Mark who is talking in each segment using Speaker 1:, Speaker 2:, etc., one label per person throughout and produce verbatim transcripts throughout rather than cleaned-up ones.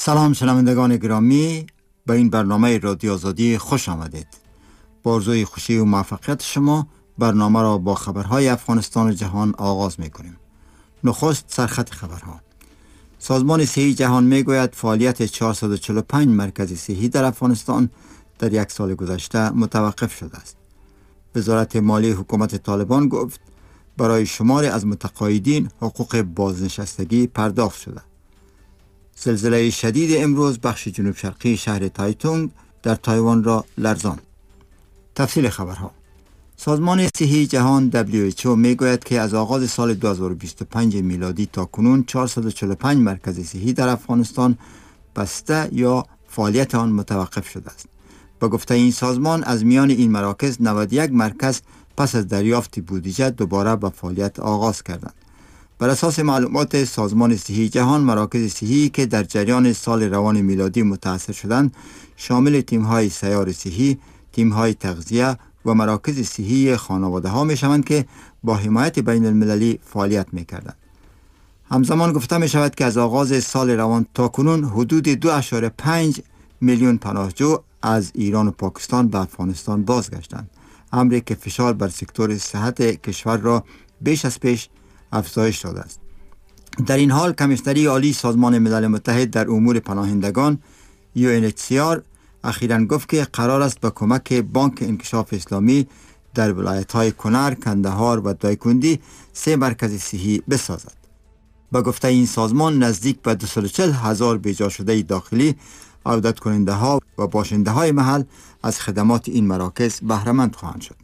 Speaker 1: سلام شنوندگان گرامی، به این برنامه رادیو آزادی خوش آمدید. با آرزوی خوشی و موفقیت شما برنامه را با خبرهای افغانستان و جهان آغاز می کنیم. نخست سرخط خبرها. سازمان صحی جهان می گوید فعالیت چهارصد و چهل و پنج مرکز صحی در افغانستان در یک سال گذشته متوقف شده است. وزارت مالی حکومت طالبان گفت برای شماری از متقاعدین حقوق بازنشستگی پرداخت شده. زلزله شدید امروز بخش جنوب شرقی شهر تایتونگ در تایوان را لرزاند. تفصیل خبرها. سازمان صحی جهان دبلیو اچ او می گوید که از آغاز سال دو هزار و بیست و پنج میلادی تا کنون چهارصد و چهل و پنج مرکز صحی در افغانستان بسته یا فعالیت آن متوقف شده است. با گفته این سازمان از میان این مراکز نود و یک مرکز پس از دریافت بودجه دوباره به فعالیت آغاز کردند. بر اساس معلومات سازمان صحی جهان، مراکز صحی که در جریان سال روان میلادی متأثر شدند شامل تیم‌های سیار صحی، تیم‌های تغذیه و مراکز صحی خانواده‌ها می‌شوند که با حمایت بین المللی فعالیت می‌کردند. همزمان گفته می‌شود که از آغاز سال روان تا کنون حدود دو ممیز پنج میلیون پناهجو از ایران و پاکستان به افغانستان بازگشتند، امری که فشار بر سکتور صحت کشور را بیش از پیش افزایش داده است. در این حال کمیشنری عالی سازمان ملل متحد در امور پناهندگان یو ان اچ سی آر اخیراً گفت که قرار است با کمک بانک انکشاف اسلامی در ولایت‌های کنر، کندهار و دایکندی سه مرکز صحی بسازد. با گفته این سازمان نزدیک به دویست و چهل هزار بیجا شده داخلی، عودت کننده ها و باشنده های محل از خدمات این مراکز بهره مند خواهند شد.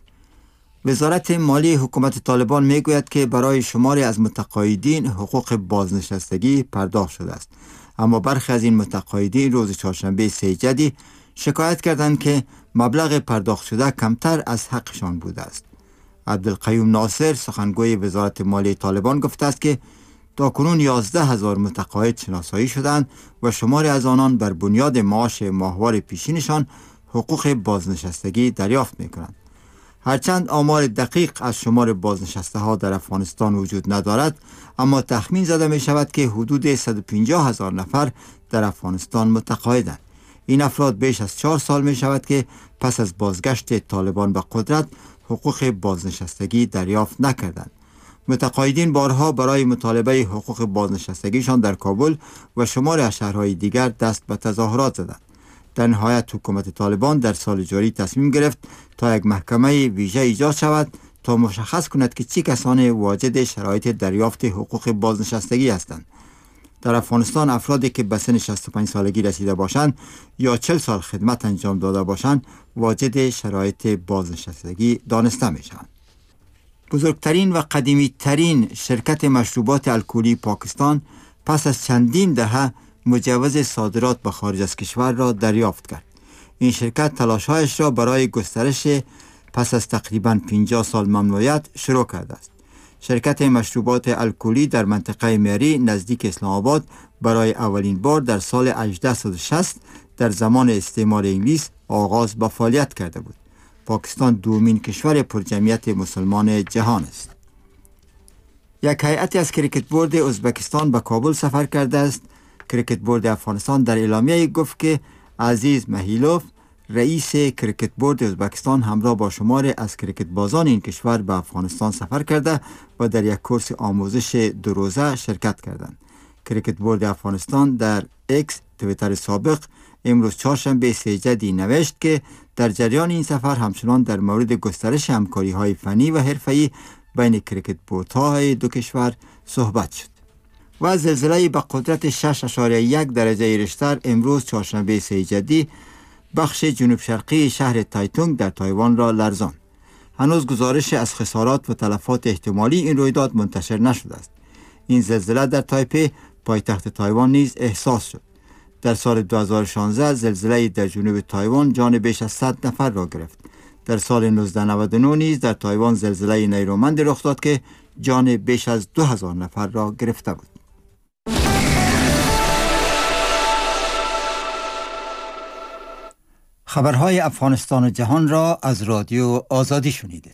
Speaker 1: وزارت مالی حکومت طالبان می گوید که برای شماری از متقاعدین حقوق بازنشستگی پرداخت شده است، اما برخی از این متقاعدین روز چهارشنبه سه جدی شکایت کردند که مبلغ پرداخت شده کمتر از حقشان بوده است. عبدالقیوم ناصر سخنگوی وزارت مالی طالبان گفته است که تاکنون یازده هزار متقاعد شناسایی شدند و شماری از آنان بر بنیاد معاش ماهوار پیشینشان حقوق بازنشستگی دریافت می کنند. هرچند آمار دقیق از شمار بازنشسته ها در افغانستان وجود ندارد، اما تخمین زده می شود که حدود صد و پنجاه هزار نفر در افغانستان متقاعدند. این افراد بیش از چهار سال می شود که پس از بازگشت طالبان به قدرت حقوق بازنشستگی دریافت نکردند. متقاعدین بارها برای مطالبه حقوق بازنشستگیشان در کابل و شمار از شهرهای دیگر دست به تظاهرات زدند. در نهایت حکومت طالبان در سال جاری تصمیم گرفت تا یک محکمه ویژه ایجاد شود تا مشخص کند که چه کسانی واجد شرایط دریافت حقوق بازنشستگی هستند. در افغانستان افرادی که به سن شصت و پنج سالگی رسیده باشند یا چهل سال خدمت انجام داده باشند واجد شرایط بازنشستگی دانسته می شوند. بزرگترین و قدیمی ترین شرکت مشروبات الکلی پاکستان پس از چندین دهه مجوز صادرات به خارج از کشور را دریافت کرد. این شرکت تلاش‌هایش را برای گسترش پس از تقریباً پنجاه سال ممنوعیت شروع کرده است. شرکت مشروبات الکلی در منطقه میری نزدیک اسلام آباد برای اولین بار در سال هجده و شصت در زمان استعمار انگلیس آغاز به فعالیت کرده بود. پاکستان دومین کشور پرجمعیت مسلمان جهان است. یک هیئت از کریکت بورد ازبکستان به کابل سفر کرده است. کریکت بورد افغانستان در اعلامیه گفت که عزیز مهیلوف رئیس کریکت بورد ازبکستان همراه با شمار از کریکت بازان این کشور به افغانستان سفر کرده و در یک کورس آموزش دو روزه شرکت کردند. کریکت بورد افغانستان در اکس توییتر سابق امروز چهارشنبه سه جدی نوشت که در جریان این سفر همچنان در مورد گسترش همکاری‌های فنی و حرفه‌ای بین کریکت بوردهای دو کشور صحبت شد. و زلزله به قدرت شش اشاریه یک درجه ریشتر امروز چهارشنبه سه جدی بخش جنوب شرقی شهر تایتونگ در تایوان را لرزاند. هنوز گزارش از خسارات و تلفات احتمالی این رویداد منتشر نشده است. این زلزله در تایپی پایتخت تایوان نیز احساس شد. در سال دو هزار و شانزده زلزله در جنوب تایوان جان بیش از صد نفر را گرفت. در سال نوزده نود و نه نیز در تایوان زلزله نیرومند رخ داد که جان بیش از دو هزار نفر را گرفته بود. خبرهای افغانستان و جهان را از رادیو آزادی شنیدید.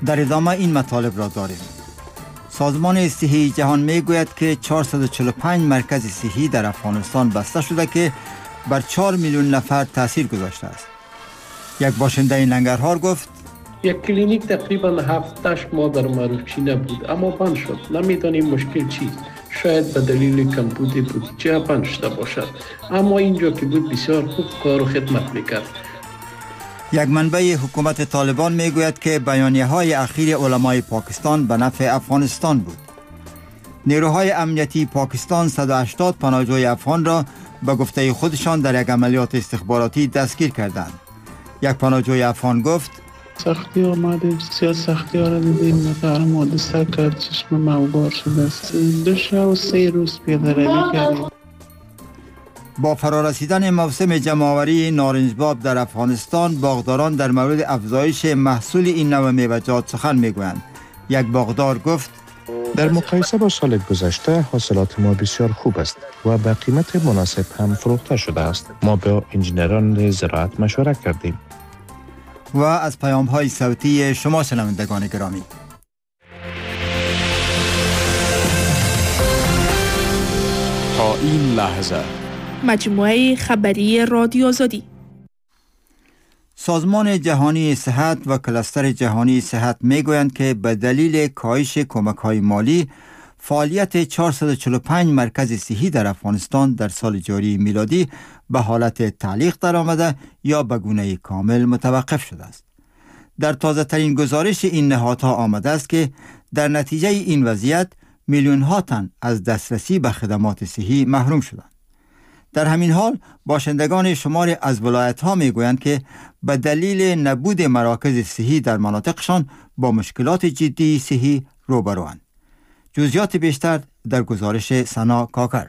Speaker 1: در ادامه این مطالب را داریم. سازمان صحی جهان میگوید که چهارصد و چهل و پنج مرکز صحی در افغانستان بسته شده که بر چهار میلیون نفر تاثیر گذاشته است. یک باشنده ننگرهار گفت
Speaker 2: یک کلینیک تقریبا هفت هشت ماه در معروفچی نبود اما بند شد. نمیدانیم مشکل چیست. شاید به دلیل کمبود بودجه بند شده باشد، اما اینجا که بود بسیار خوب کار و خدمت میکرد.
Speaker 1: یک منبع حکومت طالبان میگوید که بیانیه های اخیر علمای پاکستان به نفع افغانستان بود. نیروهای امنیتی پاکستان صد و هشتاد پناهجوی افغان را به گفته خودشان در یک عملیات استخباراتی دستگیر کردند. یک پناهجوی افغان گفت
Speaker 3: سختی آمدیم، بسیار سختی ها را دیدیم. مثلا حادثه کرد، چشم موگار شده است. دو شب و سه روز پیاده روی کردیم.
Speaker 1: با فرارسیدن موسم جمع‌آوری نارنجباب در افغانستان، باغداران در مورد افزایش محصول این نوع میوه‌جات سخن میگویند. یک باغدار گفت
Speaker 4: در مقایسه با سال گذشته حاصلات ما بسیار خوب است و به قیمت مناسب هم فروخته شده است. ما با انجینران زراعت مشوره کردیم.
Speaker 1: و از پیام‌های صوتی شما شنوندگان گرامی،
Speaker 5: تا این لحظه
Speaker 6: مجموعه خبری رادیو آزادی.
Speaker 1: سازمان جهانی صحت و کلاستر جهانی صحت میگویند که به دلیل کاهش کمک‌های مالی، فعالیت چهارصد و چهل و پنج مرکز صحی در افغانستان در سال جاری میلادی به حالت تعلیق درآمده یا به گونه کامل متوقف شده است. در تازه ترین گزارش این نهادها آمده است که در نتیجه این وضعیت میلیون ها تن از دسترسی به خدمات صحی محروم شدند. در همین حال باشندگان شمار از ولایت‌ها میگویند که به دلیل نبود مراکز صحی در مناطقشان با مشکلات جدی صحی روبروند. جزئیات بیشتر در گزارش سنا کاکر.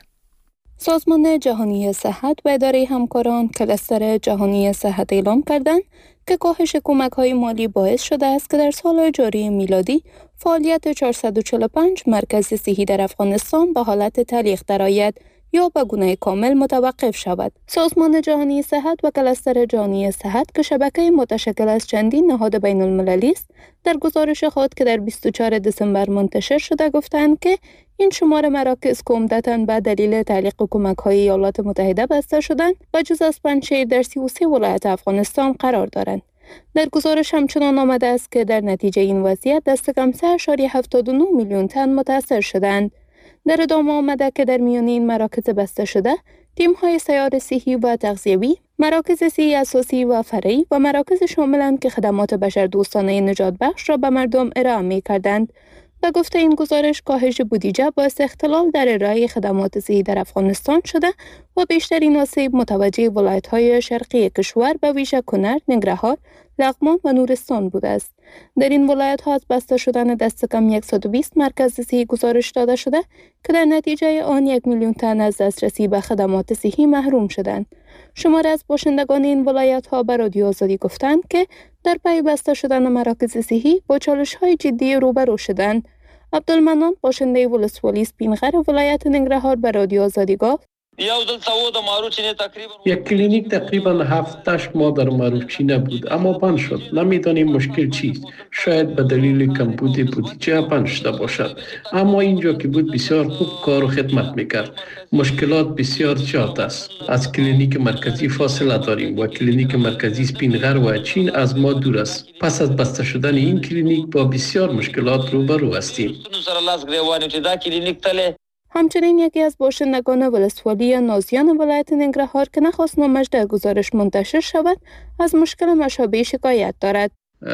Speaker 7: سازمان جهانی صحت و اداره همکاران کلاستر جهانی صحت اعلام کردند که کاهش کمک‌های مالی باعث شده است که در سال جاری میلادی فعالیت چهارصد و چهل و پنج مرکز صحی در افغانستان به حالت تعلیق درآید یا به گونه کامل متوقف شود. سازمان جهانی صحت و کلاستر جهانی صحت که شبکه متشکل از چندین نهاد بین المللی است، در گزارش خود که در بیست و چهارم دسامبر منتشر شده گفتند که این شمار مراکز که عمدتاً به دلیل تعلیق کمک‌های ایالات متحده بسته شدند و جز از پنجشیر در سی و سه ولایت افغانستان قرار دارند. در گزارش همچنان آمده است که در نتیجه این وضعیت دست کم سه ممیز هفتاد و نه میلیون تن متاثر شدند. در ادامه آمده که در میان این مراکز بسته شده، تیم‌های سیار صحی و تغذیوی، مراکز صحی اساسی و فرعی و مراکز شاملند که خدمات بشردوستانه نجات بخش را به مردم ارائه می‌کردند. به گفته این گزارش، کاهش بودجه باعث اختلال در ارائه خدمات صحی در افغانستان شده و بیشترین آسیب متوجه ولایت‌های شرقی کشور به ویژه کنر، ننگرهار، لغمان و نورستان بوده است. در این ولایت‌ها از بسته شدن دست کم صد و بیست مرکز صحی گزارش داده شده که در نتیجه آن یک میلیون تن از دسترسی به خدمات صحی محروم شدند. شماری از باشندگان این ولایت‌ها به رادیو آزادی گفتند که در پی بسته شدن مراکز صحی با چالش‌های جدی روبرو شدند. عبدالمنان باشنده ولسوالی سپینغر ولایت ننگرهار به رادیو آزادی گفت
Speaker 2: یک کلینیک تقریبا هفت هشت ماه در معروفچی نبود اما بند شد. نمیدانیم مشکل چیست. شاید به دلیل کمبود بودجه بند شده باشد، اما اینجا که بود بسیار خوب کار و خدمت میکرد. مشکلات بسیار زیاد است. از کلینیک مرکزی فاصله داریم و کلینیک مرکزی سپینغر و چین از ما دور است. پس از بسته شدن این کلینیک با بسیار مشکلات روبرو هستیم.
Speaker 7: همچنین یکی از باشندگان ولسوالی نازیان ولایت ننگرهار که نخواست نامش در گزارش منتشر شود، از مشکل مشابه شکایت دارد.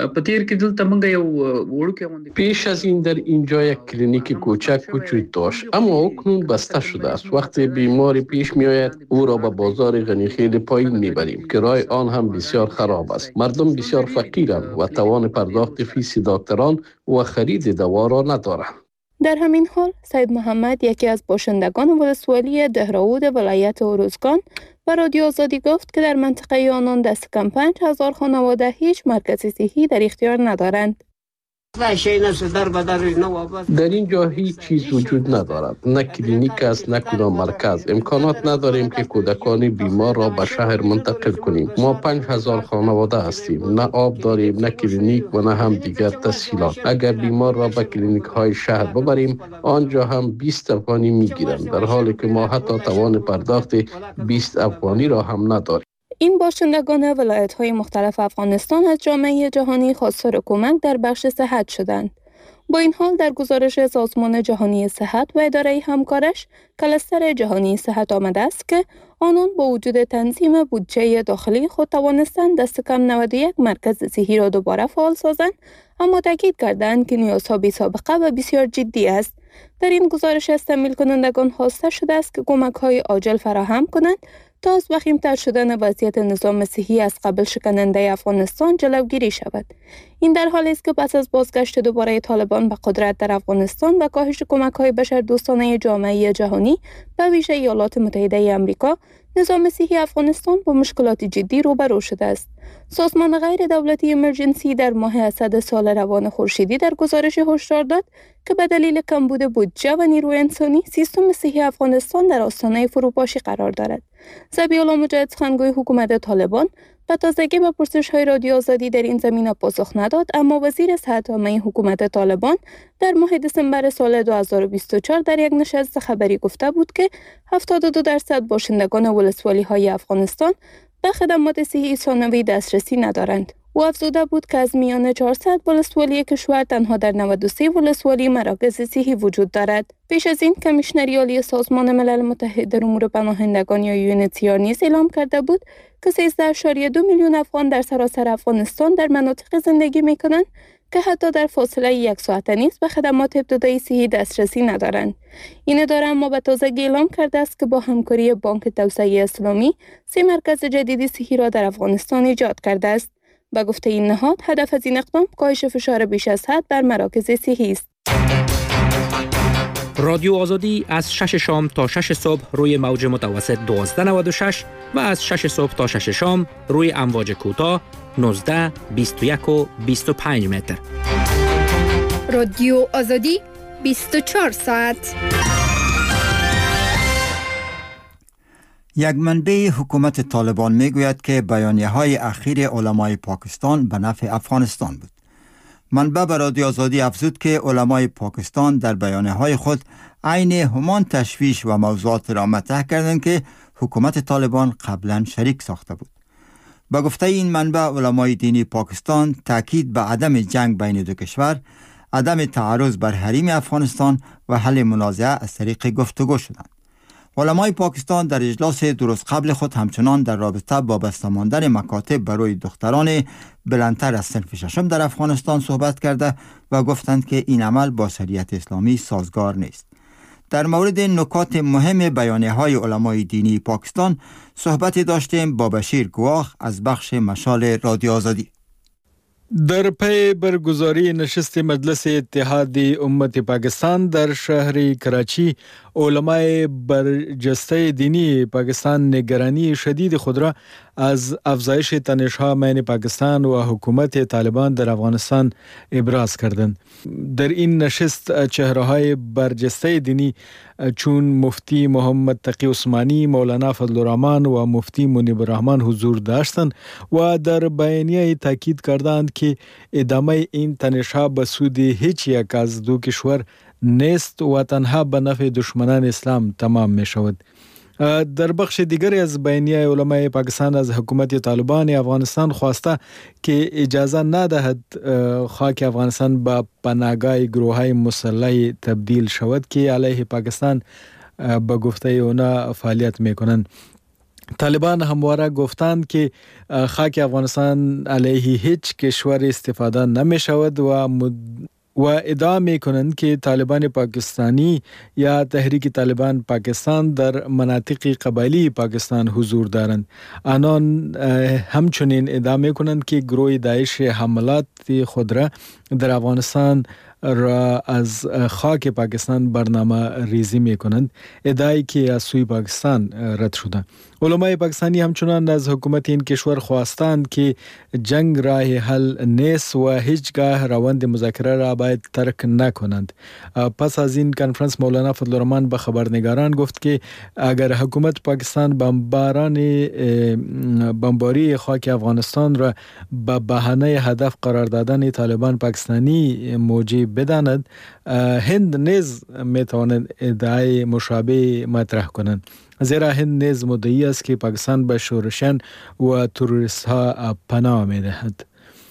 Speaker 2: پیش از این در اینجا یک کلینیک کوچک وجود داشت اما اکنون بسته شده است. وقتی بیماری پیش می آید او را به بازار غنیخیل پایین می بریم که راه آن هم بسیار خراب است. مردم بسیار فقیرند و توان پرداخت فیس دکتران و خرید دوا را ندارند.
Speaker 7: در همین حال سید محمد یکی از باشندگان ولسوالی دهراود ولایت اروزگان و رادیو آزادی گفت که در منطقه آنان دست کم پنج هزار خانواده هیچ مرکز صحی در اختیار ندارند.
Speaker 2: در اینجا هیچ چیز وجود ندارد، نه کلینیک است نه کدام مرکز. امکانات نداریم که کودکان بیمار را به شهر منتقل کنیم. ما پنج هزار خانواده هستیم، نه آب داریم نه کلینیک و نه هم دیگر تسهیلات. اگر بیمار را به کلینیک های شهر ببریم آنجا هم بیست افغانی میگیرند، در حالی که ما حتی توان پرداخت بیست افغانی را هم نداریم.
Speaker 7: این باشندگان ولایت‌های مختلف افغانستان از جامعه جهانی خواستار کمک در بخش صحت شدند. با این حال در گزارش سازمان جهانی صحت و اداره همکارش کلستر جهانی صحت آمده است که آنان با وجود تنظیم بودجه داخلی خود توانستند دست کم نود و یک مرکز صحی را دوباره فعال سازند، اما تاکید کردند که نیازها بی سابقه و بسیار جدی است. در این گزارش از تمویل کنندگان خواسته شده است که کمک‌های عاجل فراهم کنند تا از وخیم‌تر شدن وضعیت نظام صحی از قبل شکننده افغانستان جلوگیری شود. این در حالی است که پس از بازگشت دوباره طالبان به قدرت در افغانستان و کاهش کمک‌های بشردوستانه جامعه جهانی به ویژه ایالات متحده آمریکا، نظام صحی افغانستان با مشکلات جدی روبرو شده است. سازمان غیر دولتی امرجنسی در ماه اسد سال روان خورشیدی در گزارش هشدار داد که به دلیل کمبود بودجه و نیروی انسانی سیستم صحی افغانستان در آستانه فروپاشی قرار دارد. ذبیح الله مجاهد سخنگوی حکومت طالبان به تازگی به پرسش‌های رادیو آزادی در این زمینه پاسخ نداد، اما وزیر صحت عامه حکومت طالبان در ماه دسامبر سال دو هزار و بیست و چهار در یک نشست خبری گفته بود که هفتاد و دو درصد باشندگان ولسوالی‌های افغانستان به خدمات صحی ثانوی دسترسی ندارند. او افزوده بود که از میان چهارصد ولسوالی کشور تنها در نود و سه ولسوالی مراکز صحی وجود دارد. پیش از این کمیشنری عالی سازمان ملل متحد در امور پناهندگان یا یو ان اچ سی آر نیز اعلام کرده بود که سیزده ممیز دو میلیون افغان در سراسر افغانستان در مناطق زندگی می‌کنند که حتی در فاصله یک ساعته نیز به خدمات ابتدایی صحی دسترسی ندارند. این اداره اما به تازگی اعلام کرده است که با همکاری بانک توسعه اسلامی سه مرکز جدید صحی را در افغانستان ایجاد کرده است. با گفته این نهاد، هدف از این اقدام کاهش فشار بیش از حد بر مراکز صحی است.
Speaker 8: رادیو آزادی از شش شام تا شش صبح روی موج متوسط دوازده نود و شش و از شش صبح تا شش شام روی امواج کوتاه نوزده، بیست و یک و بیست و پنج متر.
Speaker 9: رادیو آزادی بیست و چهار ساعت.
Speaker 1: یک منبع حکومت طالبان میگوید که بیانیه‌های اخیر علمای پاکستان به نفع افغانستان بود. منبع به رادیو آزادی افزود که علمای پاکستان در بیانیه‌های خود عین همان تشویش و موضوعات را مطرح کردند که حکومت طالبان قبلا شریک ساخته بود. با گفته این منبع، علمای دینی پاکستان تاکید به عدم جنگ بین دو کشور، عدم تعرض بر حریم افغانستان و حل منازعه از طریق گفتگو شدند. علمای پاکستان در اجلاس درست قبل خود همچنان در رابطه با بسته ماندن مکاتب برای دختران بلندتر از صنف ششم در افغانستان صحبت کرده و گفتند که این عمل با شریعت اسلامی سازگار نیست. در مورد نکات مهم بیانیه‌های علمای دینی پاکستان صحبتی داشتیم با بشیر گواخ از بخش مشال رادیو آزادی.
Speaker 10: در پی برگزاری نشست مجلس اتحاد امت پاکستان در شهر کراچی، علمای برجسته دینی پاکستان نگرانی شدید خود را از افزایش تنش‌ها بین پاکستان و حکومت طالبان در افغانستان ابراز کردند. در این نشست چهره‌های برجسته دینی چون مفتی محمد تقی عثمانی، مولانا فضل الرحمن و مفتی منیب الرحمن حضور داشتند و در بیانیه تاکید کردند که ادامه این تنش‌ها به سود هیچ یک از دو کشور نیست و تنها به نفع دشمنان اسلام تمام می شود. در بخش دیگری از بیانیه علمای پاکستان از حکومت طالبان افغانستان خواسته که اجازه ندهد خاک افغانستان به پناهگاه گروه‌های مسلح تبدیل شود که علیه پاکستان به گفته اونا فعالیت میکنند. طالبان همواره گفتند که خاک افغانستان علیه هیچ کشور استفاده نمی شود و مد... و ادعا می کنند که طالبان پاکستانی یا تحریک طالبان پاکستان در مناطق قبایلی پاکستان حضور دارند. آنان همچنین ادعا می کنند که گروه داعش حملات خود را در افغانستان را از خاک پاکستان برنامه ریزی می کنند، ادعایی که از سوی پاکستان رد شده. علمای پاکستانی همچنان از حکومت این کشور خواستند که جنگ راه حل نیست و هیچگاه روند مذاکره را باید ترک نکنند. پس از این کنفرانس مولانا فضل الرحمن به خبرنگاران گفت که اگر حکومت پاکستان بمباران بمباری خاک افغانستان را به بهانه هدف قرار دادن طالبان پاکستانی موجب بداند، هند نیز میتواند ادعای مشابه مطرح کنند، زیرا هند نیز مدعی است که پاکستان به شورشیان و تروریست ها پناه میدهد.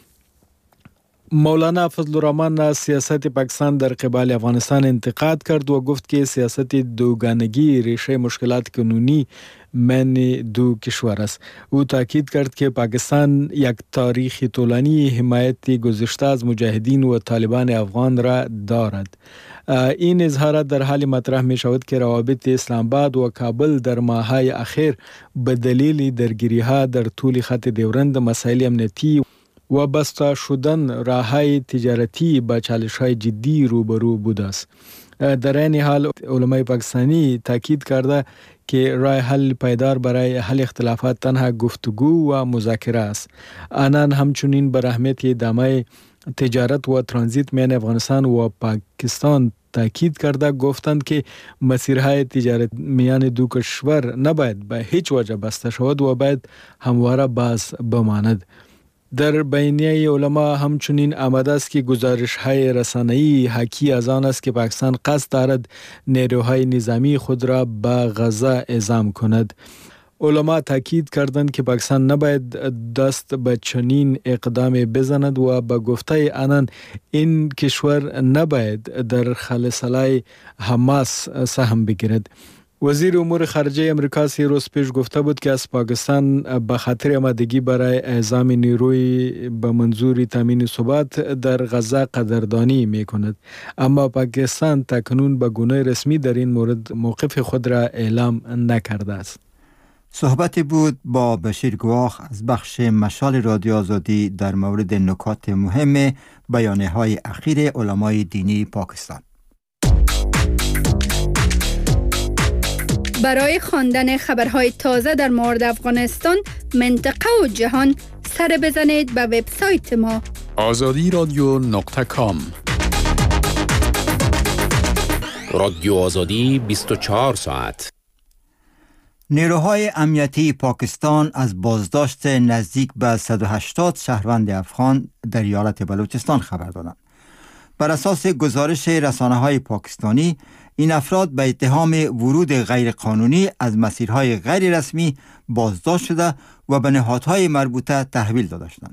Speaker 10: مولانا فضل الرحمن از سیاست پاکستان در قبال افغانستان انتقاد کرد و گفت که سیاست دوگانگی ریشه مشکلات قانونی من دو کشور است. او تاکید کرد که پاکستان یک تاریخ طولانی حمایت گذشته از مجاهدین و طالبان افغان را دارد. این اظهارات در حال مطرح می شود که روابط اسلام آباد و کابل در ماه‌های اخیر به دلیل درگیری ها در طول خط ډیورند، مسائل امنیتی و بسته شدن راه‌های تجارتی با چالش‌های جدی روبرو بوده است. در این حال علمای پاکستانی تاکید کرده که راه حل پایدار برای حل اختلافات تنها گفتگو و مذاکره است. آنان همچنین بر اهمیت ادامه تجارت و ترانزیت میان افغانستان و پاکستان تاکید کرده، گفتند که مسیرهای تجارت میان دو کشور نباید به هیچ وجه بسته شود و باید همواره باز بماند. در بیانیه علما همچنین آمده است که گزارش‌های رسانه‌ای حاکی از آن است که پاکستان قصد دارد نیروهای نظامی خود را به غزه اعزام کند. علما تاکید کردند که پاکستان نباید دست به چنین اقدام بزند و به گفته آنان این کشور نباید در خلسله حماس سهم بگیرد. وزیر امور خارجه امریکا سی روز پیش گفته بود که از پاکستان به خاطر آمادگی برای اعزام نیروی به منظور تامین ثبات در غزه قدردانی می کند، اما پاکستان تاکنون به گونه رسمی در این مورد موقف خود را اعلام نکرده است.
Speaker 1: صحبتی بود با بشیر گواخ از بخش مشال رادیو آزادی در مورد نکات مهم بیانیه های اخیر علمای دینی پاکستان.
Speaker 9: برای خواندن خبرهای تازه در مورد افغانستان، منطقه و جهان، سر بزنید به وبسایت ما
Speaker 5: آزادی رادیو نقطه کام.
Speaker 8: رادیو آزادی بیست و چهار ساعت.
Speaker 1: نیروهای امنیتی پاکستان از بازداشت نزدیک به صد و هشتاد شهروند افغان در ایالت بلوچستان خبر دادند. بر اساس گزارش رسانه‌های پاکستانی، این افراد به اتهام ورود غیرقانونی از مسیرهای غیر رسمی بازداشت شده و به نهادهای مربوطه تحویل داده شدند.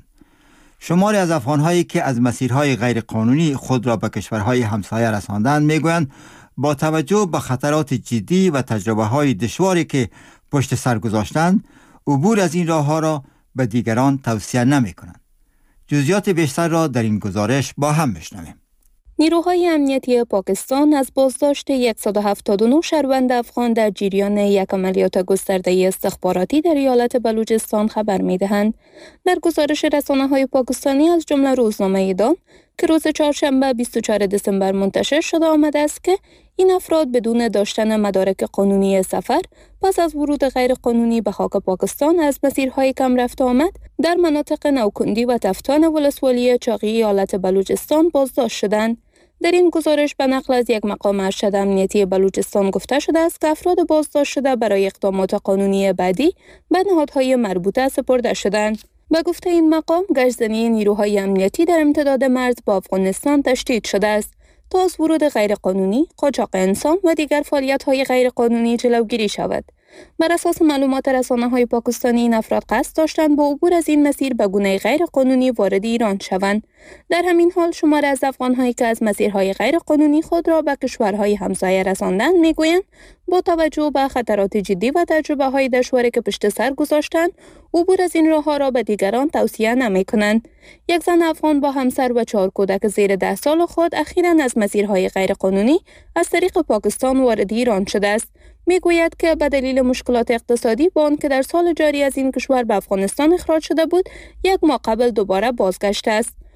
Speaker 1: شماری از افغان‌هایی که از مسیرهای غیرقانونی خود را به کشورهای همسایه رساندند میگویند با توجه به خطرات جدی و تجربه‌های دشواری که پشت سر گذاشتند، عبور از این راه‌ها را به دیگران توصیه نمی‌کنند. جزئیات بیشتر را در این گزارش با هم بشنویم.
Speaker 7: نیروهای امنیتی پاکستان از بازداشت صد و هفتاد و نه شهروند افغان در جریان یک عملیات گسترده استخباراتی در ایالت بلوچستان خبر می‌دهند. در گزارش رسانه‌های پاکستانی از جمله روزنامه دان که روز چهارشنبه بیست و چهارم دسامبر منتشر شده آمده است که این افراد بدون داشتن مدارک قانونی سفر پس از ورود غیر قانونی به خاک پاکستان از مسیرهای کم رفت آمد در مناطق نوکندی و تفتان ولسوالی چاقی ایالت بلوچستان بازداشت شدند. در این گزارش به نقل از یک مقام ارشد امنیتی بلوچستان گفته شده است که افراد بازداشت شده برای اقدامات قانونی بعدی به نهادهای مربوطه سپرده شدند. به گفته این مقام، گشتزنی نیروهای امنیتی در امتداد مرز با افغانستان تشدید شده است تا از ورود غیرقانونی، قاچاق انسان و دیگر فعالیت‌های غیرقانونی جلوگیری شود. بر اساس معلومات رسانه‌های پاکستانی، این افراد قصد داشتند با عبور از این مسیر به گونه غیرقانونی وارد ایران شوند. در همین حال شماری از افغان‌هایی که از مسیرهای غیرقانونی خود را به کشورهای همسایه رساندند میگویند با توجه به خطرات جدی و تجربه‌های دشواری که پشت سر گذاشتند، عبور از این راه‌ها را به دیگران توصیه نمی‌کنند. یک زن افغان با همسر و چهار کودک زیر ده سال خود اخیراً از مسیرهای غیرقانونی از طریق پاکستان وارد ایران شده است. میگوید که به دلیل مشکلات اقتصادی با آنکه در سال جاری از این کشور به افغانستان اخراج شده بود، یک ماه قبل دوباره بازگشته است.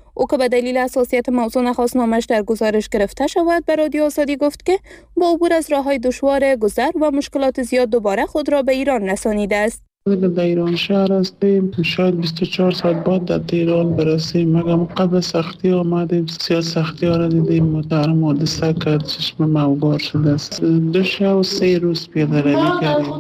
Speaker 7: او که به دلیل حساسیت موضوع نخواست نامش در گزارش گرفته شود، به رادیو آزادی گفت که با عبور از راه‌های دشوار گذر و مشکلات زیاد دوباره خود را به ایران رسانیده است.
Speaker 3: در ایران شهر هستیم، شاید بیست و چهار ساعت بعد در تهران برسیم. مگم قبل سختی آمدیم، سیاه سختی ها را دیدیم، محترم حادثه کرد، چشم موگار شده است. دو شب و سه روز پیاده روی کردیم،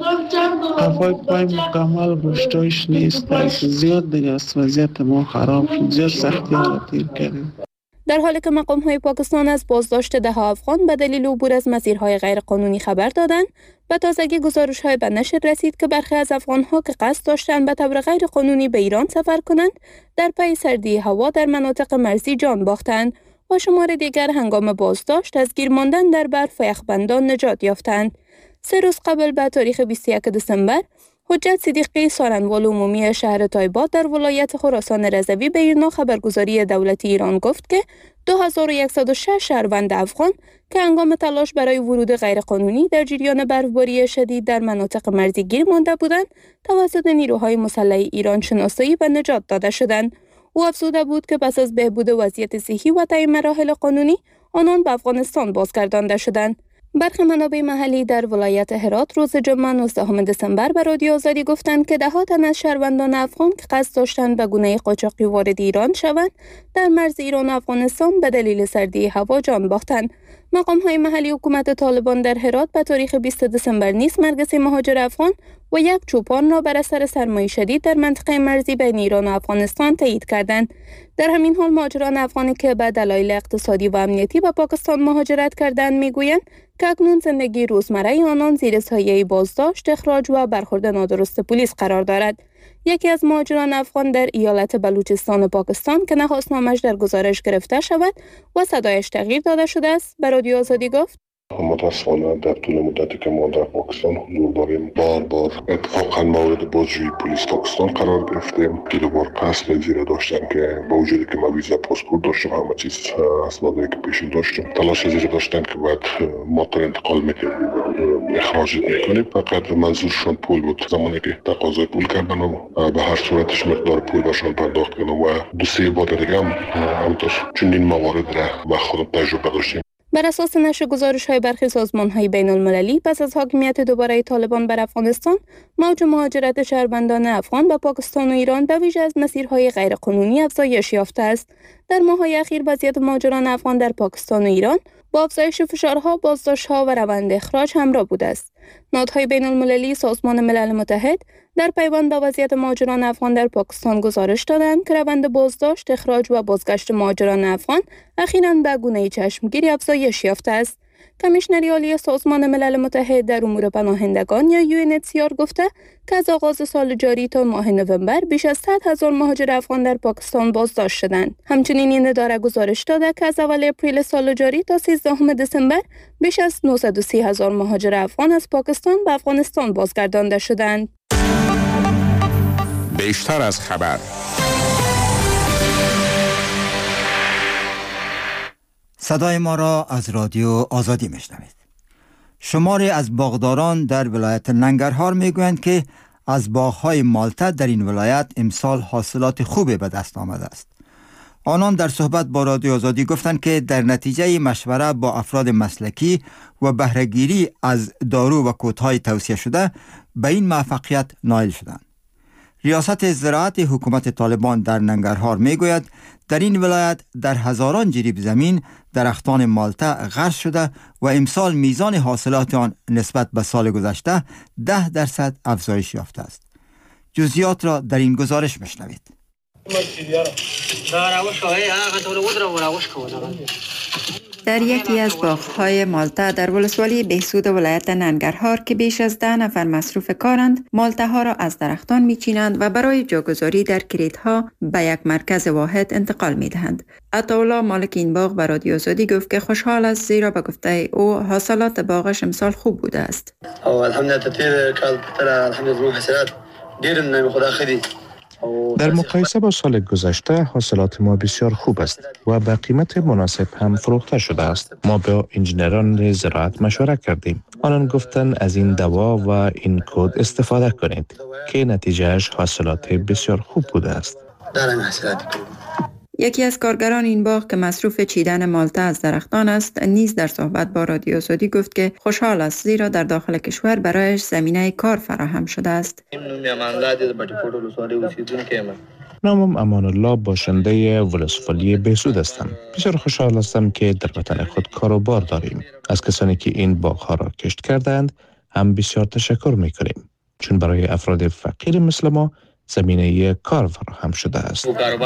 Speaker 3: هوای پای مکمل گوشتایش نیست، زیاد دیگه است وضعیت ما خراب شد، زیاد سختی ها را تیر کردیم.
Speaker 7: در حالی که مقام‌های پاکستان از بازداشت ده افغان به دلیل عبور از مسیرهای غیرقانونی خبر دادند، به تازگی گزارش‌های به نشر رسید که برخی از افغان‌ها که قصد داشتند به طور غیرقانونی به ایران سفر کنند، در پی سردی هوا در مناطق مرزی جان باختند و شمار دیگر هنگام بازداشت از گیر ماندن در برف و یخبندان نجات یافتند. سه روز قبل به تاریخ بیست و یک دسامبر، حجت صدیقی سارنوال عمومی شهر تایبات در ولایت خراسان رضوی به ایرنا خبرگزاری دولتی ایران گفت که دو هزار و صد و شش شهروند افغان که هنگام تلاش برای ورود غیرقانونی در جریان برفباری شدید در مناطق مرزی گیر مانده بودند، توسط نیروهای مسلح ایران شناسایی و نجات داده شدند. او افزوده بود که پس از بهبود وضعیت صحی و طی مراحل قانونی، آنان به افغانستان بازگردانده شدند. برخی منابع محلی در ولایت هرات روز جمعه نوزدهم دسامبر به رادیو آزادی گفتند که ده ها تن از شهروندان افغان که قصد داشتند به گونه قاچاقی وارد ایران شوند، در مرز ایران و افغانستان به دلیل سردی هوا جان باختند. مقام‌های محلی حکومت طالبان در هرات به تاریخ بیست دسامبر نیز مرگ سه مهاجر افغان و یک چوپان را بر اثر سرمای شدید در منطقه مرزی بین ایران و افغانستان تایید کردند. در همین حال مهاجران افغانی که به دلایل اقتصادی و امنیتی به پاکستان مهاجرت کردند میگویند که اکنون زندگی روزمره آنان زیر سایه بازداشت، اخراج و برخورد نادرست پلیس قرار دارد. یکی از مهاجران افغان در ایالت بلوچستان پاکستان که نخواست نامش در گزارش گرفته شود و صدایش تغییر داده شده است، به رادیو آزادی گفت:
Speaker 11: متاسفانه در طول مدتی که ما در پاکستان حضور داریم، بار بار اتفاقا مورد بازجویی پلیس پاکستان قرار گرفتیم که دوبار قصد زیر داشتن که با وجودی که ما ویزا پاسپورت داشتیم، همه چیز اسنادی که پیش داشتیم، تلاش زیر داشتن که بعد ما تر انتقال میکنیم، اخراج میکنیم. فقط منظورشون پول بود. زمانی که تقاضای پول کردن و به هر صورتش مقدار پول برشان پرداخت کردن و دو سه بار دیگه هم همونطور چنین موارد را با خودم تجربه داشتیم.
Speaker 7: بر اساس نشر گزارش‌های برخی سازمان‌های بین‌المللی، پس از حاکمیت دوباره طالبان بر افغانستان، موج مهاجرت شهروندان افغان به پاکستان و ایران به ویژه از مسیرهای غیرقانونی افزایش یافته است. در ماه‌های اخیر وضعیت مهاجران افغان در پاکستان و ایران با افزایش فشارها، بازداشت‌ها و روند اخراج همراه بوده است. نهادهای بین‌المللی، سازمان ملل متحد در پیوند با وضعیت مهاجران افغان در پاکستان گزارش دادند که روند بازداشت، اخراج و بازگشت مهاجران افغان اخیراً به گونه چشمگیری افزایش یافته است. کمیشنری عالی سازمان ملل متحد در امور پناهندگان یا یو ان اچ سی آر گفته که از آغاز سال جاری تا ماه نوامبر بیش از صد هزار مهاجر افغان در پاکستان بازداشت شدند. همچنین این اداره گزارش داده که از اول اپریل سال جاری تا سیزدهم دسامبر بیش از نهصد و سی هزار مهاجر افغان از پاکستان به افغانستان بازگردانده شدند.
Speaker 5: بیشتر از خبر.
Speaker 1: صدای ما را از رادیو آزادی میشنوید. شماری از باغداران در ولایت ننگرهار میگویند که از باغ‌های مالته در این ولایت امسال حاصلات خوبی به دست آمده است. آنان در صحبت با رادیو آزادی گفتند که در نتیجه مشوره با افراد مسلکی و بهره‌گیری از دارو و کودهای توصیه شده به این موفقیت نائل شدند. ریاست زراعت حکومت طالبان در ننگرهار میگوید در این ولایت در هزاران جریب زمین درختان مالته غرس شده و امسال میزان حاصلات آن نسبت به سال گذشته ده درصد افزایش یافته است. جزئیات را در این گزارش میشنوید.
Speaker 12: در یکی از باغ‌های مالته در ولسوالی بهسود ولایت ننگرهار که بیش از ده نفر مصروف کارند، مالته ها را از درختان میچینند و برای جاگذاری در کریت‌ها به یک مرکز واحد انتقال میدهند. عطاالله مالک این باغ به رادیو آزادی گفت که خوشحال است زیرا به گفته او حاصلات باغش امسال خوب بوده است.
Speaker 4: در مقایسه با سال گذشته حاصلات ما بسیار خوب است و به قیمت مناسب هم فروخته شده است. ما با انجینران زراعت مشوره کردیم. آنان گفتند از این دوا و این کود استفاده کنید که نتیجهش حاصلات بسیار خوب بوده است.
Speaker 12: یکی از کارگران این باغ که مصروف چیدن مالته از درختان است نیز در صحبت با رادیو آزادی گفت که خوشحال است زیرا در داخل کشور برایش زمینه کار فراهم شده است.
Speaker 4: نامم امان الله، باشنده ولسوالی بهسود هستم. بسیار خوشحال هستم که در وطن خود کار و بار داریم. از کسانی که این باغ‌ها را کشت کردند هم بسیار تشکر می‌کنیم، چون برای افراد فقیر مثل ما زمینه کار فراهم شده است.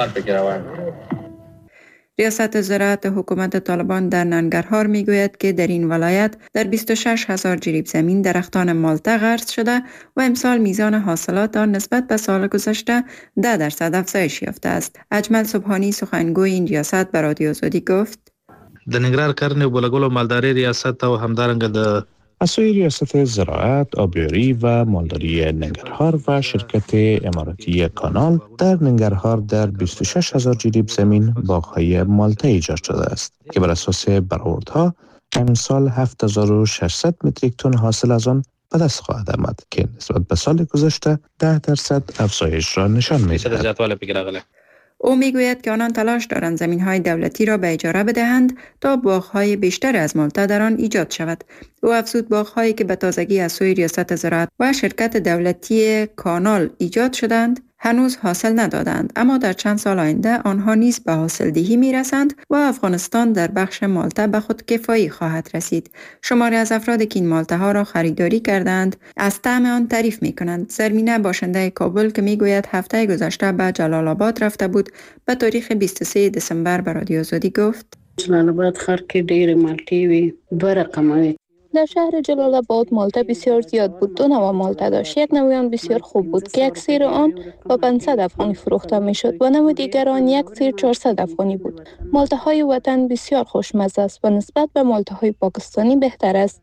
Speaker 12: ریاست زراعت حکومت طالبان در ننگرهار میگوید که در این ولایت در بیست و شش هزار جریب زمین درختان مالته غرس شده و امسال میزان حاصلات آن نسبت به سال گذشته ده درصد افزایش یافته است. اجمل صبحانی سخنگوی این ریاست به رادیو آزادی گفت:
Speaker 13: د ننګرهار کرنې بولګلو مالداري ریاست او همدارنګه د
Speaker 4: از سوی ریاست زراعت، آبیاری و مالداری ننگرهار و شرکت اماراتی کانال در ننگرهار در بیست و شش هزار جریب زمین باغ‌های مالته ایجاد شده است که بر اساس برآوردها امسال هفت هزار و ششصد متریک تن حاصل از آن به دست خواهد آمد که نسبت به سال گذشته ده درصد افزایش را نشان می‌دهد.
Speaker 12: او میگوید که آنان تلاش دارند زمین‌های دولتی را به اجاره بدهند تا باغ‌های بیشتر از مالته در آن ایجاد شود. او افزود باغ‌هایی که به تازگی از سوی ریاست زراعت و شرکت دولتی کانال ایجاد شدند هنوز حاصل ندادند، اما در چند سال آینده آنها نیز به حاصلدهی میرسند و افغانستان در بخش مالته به خود کفایی خواهد رسید. شماری از افرادی که این مالته ها را خریداری کردند از طعم آن تعریف می کنند. زرمینه باشنده کابل که می گوید هفته گذشته به جلال آباد رفته بود به تاریخ بیست و سوم دسامبر به رادیو آزادی گفت:
Speaker 14: جلال آباد خر که دیر مالتی وی دو رقمه.
Speaker 7: در شهر جلال آباد مالته بسیار زیاد بود. دو نوع مالته داشت. یک نوع آن بسیار خوب بود که یک سیر آن با پانصد افغانی فروخته می شد و نوع دیگر آن یک سیر چهارصد افغانی بود. مالته های وطن بسیار خوشمزه است و نسبت به مالته های پاکستانی بهتر است.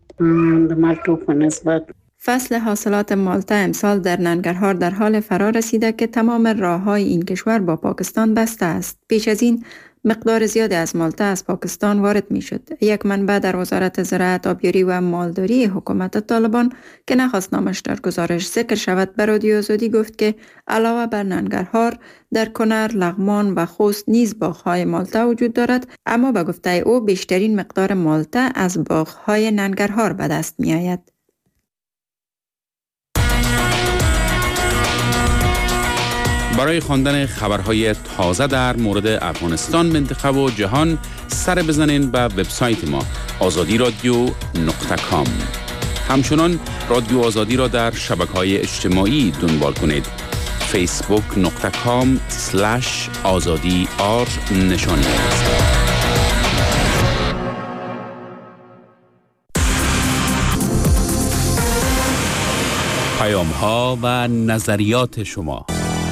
Speaker 12: فصل حاصلات مالته امسال در ننگرهار در حال فرا رسیده که تمام راه‌های این کشور با پاکستان بسته است. پیش از این مقدار زیادی از مالته از پاکستان وارد می شد. یک منبع در وزارت زراعت، آبیاری و مالداری حکومت طالبان که نخواست نامش در گزارش ذکر شود به رادیو آزادی گفت که علاوه بر ننگرهار در کنر، لغمان و خوست نیز باغ‌های مالته وجود دارد، اما به گفته او بیشترین مقدار مالته از باغ‌های ننگرهار به دست می آید.
Speaker 15: برای خواندن خبرهای تازه در مورد افغانستان، منطقه و جهان سر بزنین به وبسایت ما آزادی رادیو نقطه کام. همچنان رادیو آزادی را در شبکه‌های اجتماعی دنبال کنید. فیسبوک نقطه کام سلش آزادی آر نشانی است. پیام ها و نظریات شما.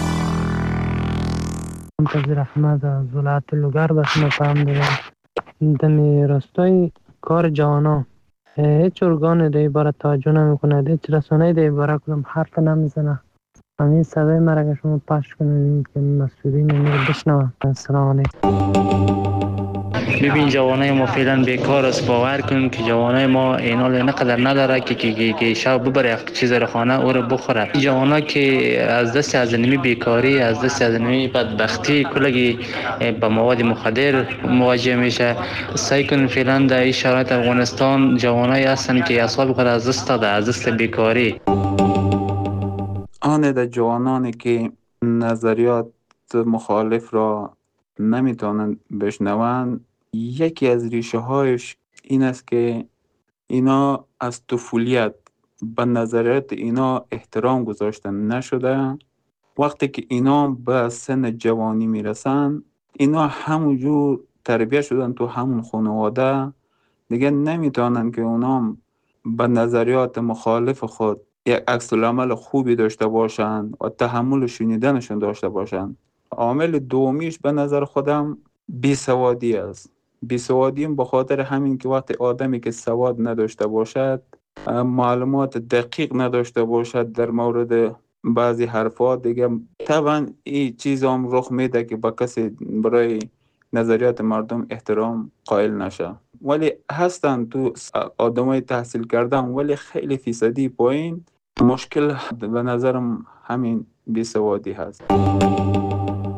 Speaker 16: منتظر احمد از ولایت لوگر به شما پیام دادم. دمی راستای کار جوانا هیچ ارگان دی باره توجه نمیکنه، هیچ رسانه دی باره کدام حرف نمیزنه. همین صدای مرا که شما پخش کنید که مسئولین رو بشنوه. السلام علیکم.
Speaker 17: ببین جوانای ما فعلا بیکار است. باور کن که جوانای ما اینال نقدر نداره که که که شب ببره چیز رو خانه او رو بخوره. جوانا که از دست از نمی بیکاری، از دست از نمی بدبختی کلگی با مواد مخدر مواجه میشه. سعی کن فعلا در این شرایط افغانستان جوانای هستن که اعصاب خود از دست داده، از دست بیکاری.
Speaker 18: آن در جوانانی که نظریات مخالف را نمیتونن بشنون، یکی از ریشه هایش این است که اینا از طفولیت به نظریات اینا احترام گذاشتن نشده. وقتی که اینا به سن جوانی میرسن، اینا همونجور تربیت شدن تو همون خانواده، دیگه نمیتونن که اونا به نظریات مخالف خود یک عکس العمل خوبی داشته باشن و تحمل شنیدنشون داشته باشن. عامل دومیش به نظر خودم بیسوادی است. بیسوادی به خاطر همین که وقتی آدمی که سواد نداشته باشد، معلومات دقیق نداشته باشد در مورد بعضی حرفات، دیگه طبعا این چیز هم رخ میده که با کسی برای نظریات مردم احترام قائل نشه. ولی هستن تو آدمای تحصیل کردن ولی خیلی فیصدی پایین. مشکل به نظرم همین بیسوادی هست.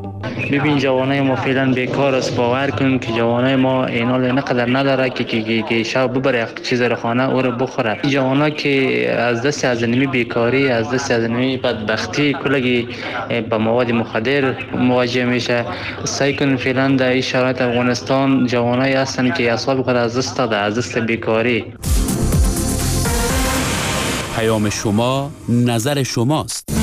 Speaker 17: ببین جوانای ما فعلا بیکار است. باور کن که جوانای ما اینا نقدر نداره که که که شب ببره چیز رو خانه او رو بخوره. جوانا که از دست از نمی بیکاری، از دست از نمی بدبختی کلگی با مواد مخدر مواجه میشه. سعی کن فعلا در این شرایط افغانستان جوانایی هستن که اصحاب خود از دست داده، از دست بیکاری.
Speaker 15: پیام شما، نظر شماست.